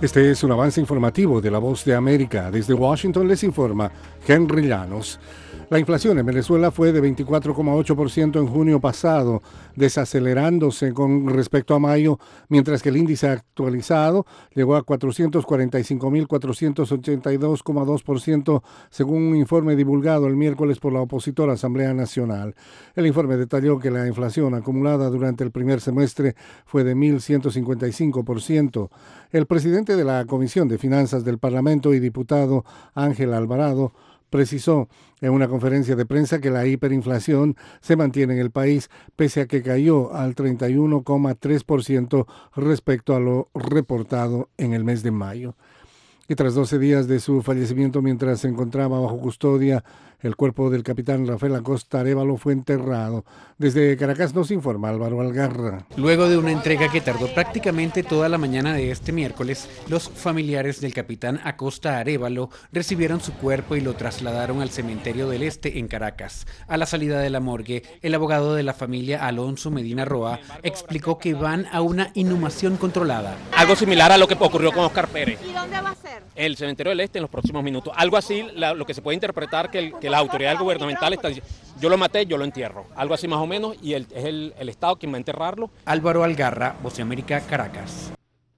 Este es un avance informativo de La Voz de América. Desde Washington les informa Henry Llanos. La inflación en Venezuela fue de 24,8% en junio pasado, desacelerándose con respecto a mayo, mientras que el índice actualizado llegó a 445.482,2% según un informe divulgado el miércoles por la opositora Asamblea Nacional. El informe detalló que la inflación acumulada durante el primer semestre fue de 1.155%. El presidente de la Comisión de Finanzas del Parlamento y diputado Ángel Alvarado precisó en una conferencia de prensa que la hiperinflación se mantiene en el país pese a que cayó al 31,3% respecto a lo reportado en el mes de mayo. Y tras 12 días de su fallecimiento mientras se encontraba bajo custodia, el cuerpo del capitán Rafael Acosta Arévalo fue enterrado. Desde Caracas nos informa Álvaro Algarra. Luego de una entrega que tardó prácticamente toda la mañana de este miércoles, los familiares del capitán Acosta Arévalo recibieron su cuerpo y lo trasladaron al Cementerio del Este en Caracas. A la salida de la morgue, el abogado de la familia, Alonso Medina Roa, explicó que van a una inhumación controlada. Algo similar a lo que ocurrió con Oscar Pérez. ¿Y dónde va a ser? El Cementerio del Este en los próximos minutos. Algo así, lo que se puede interpretar que las autoridades gubernamentales están diciendo, yo lo maté, yo lo entierro. Algo así más o menos, y es el Estado quien va a enterrarlo. Álvaro Algarra, Voz de América, Caracas.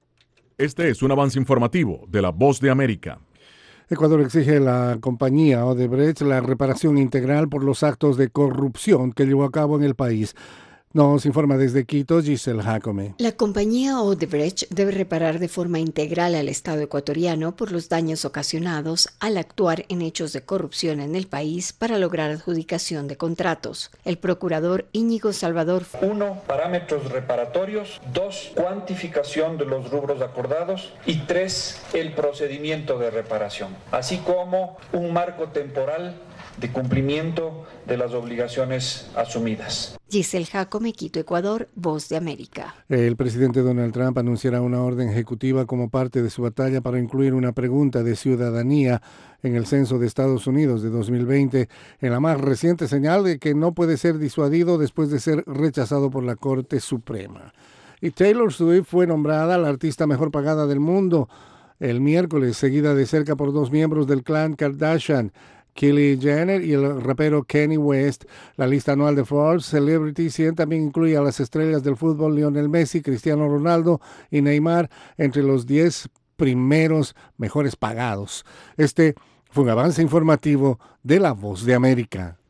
Este es un avance informativo de La Voz de América. Ecuador exige a la compañía Odebrecht la reparación integral por los actos de corrupción que llevó a cabo en el país. Nos informa desde Quito Giselle Jacome. La compañía Odebrecht debe reparar de forma integral al Estado ecuatoriano por los daños ocasionados al actuar en hechos de corrupción en el país para lograr adjudicación de contratos. El procurador Íñigo Salvador. 1. Parámetros reparatorios. 2. Cuantificación de los rubros acordados. Y 3. El procedimiento de reparación. Así como un marco temporal de cumplimiento de las obligaciones asumidas. Giselle Jacome, Quito, Ecuador, Voz de América. El presidente Donald Trump anunciará una orden ejecutiva como parte de su batalla para incluir una pregunta de ciudadanía en el censo de Estados Unidos de 2020, en la más reciente señal de que no puede ser disuadido después de ser rechazado por la Corte Suprema. Y Taylor Swift fue nombrada la artista mejor pagada del mundo el miércoles, seguida de cerca por dos miembros del clan Kardashian, Kylie Jenner y el rapero Kanye West. La lista anual de Forbes Celebrity 100 también incluye a las estrellas del fútbol Lionel Messi, Cristiano Ronaldo y Neymar entre los 10 primeros mejores pagados. Este fue un avance informativo de La Voz de América.